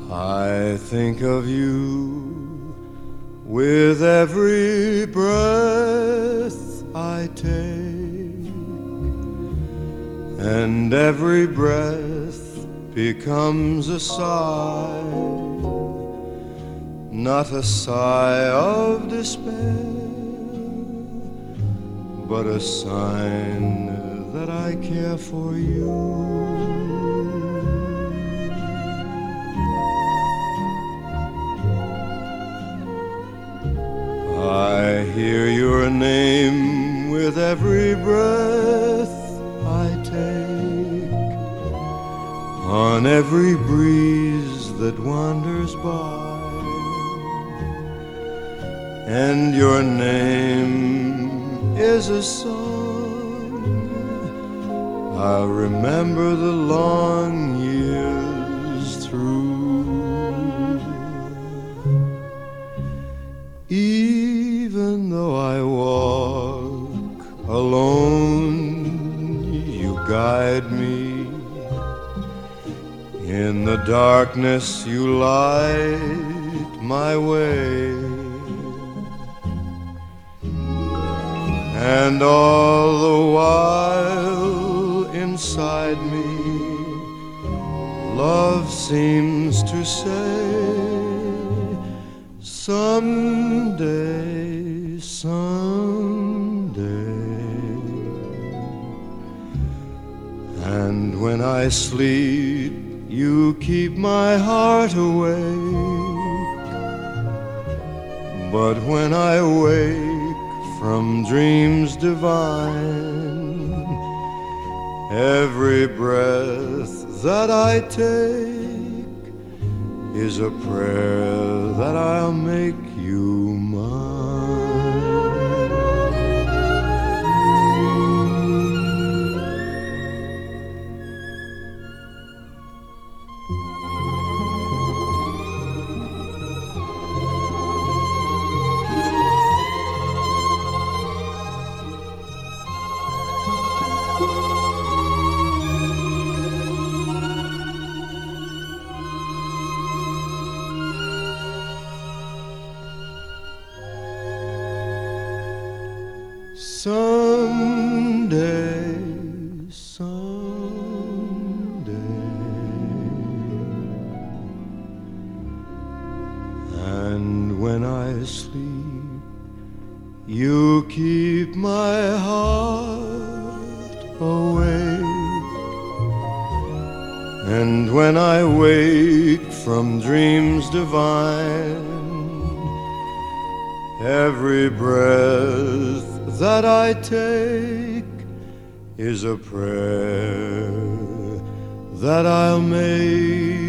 I think of you with every breath I take, and every breath becomes a sigh, not a sigh of despair, but a sign that I care for you. I hear your name with every breath I take, on every breeze that wanders by, and your name is a song I'll remember the long years through. Even though I walk alone, you guide me. In the darkness you light my way, and all the while inside me love seems to say, someday, someday. And when I sleep, you keep my heart awake. But when I wake from dreams divine, every breath that I take is a prayer that I'll make you mine. Someday, someday. And when I sleep, you keep my heart awake. And when I wake from dreams divine, every breath that I take is a prayer that I'll make